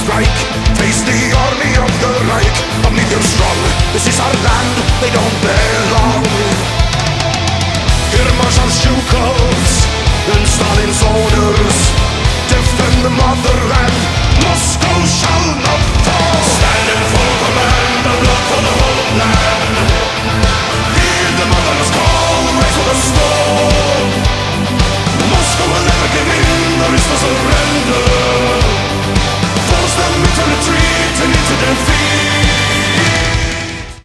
strike. Face the army of the Reich. Only they're strong. This is our land. They don't belong.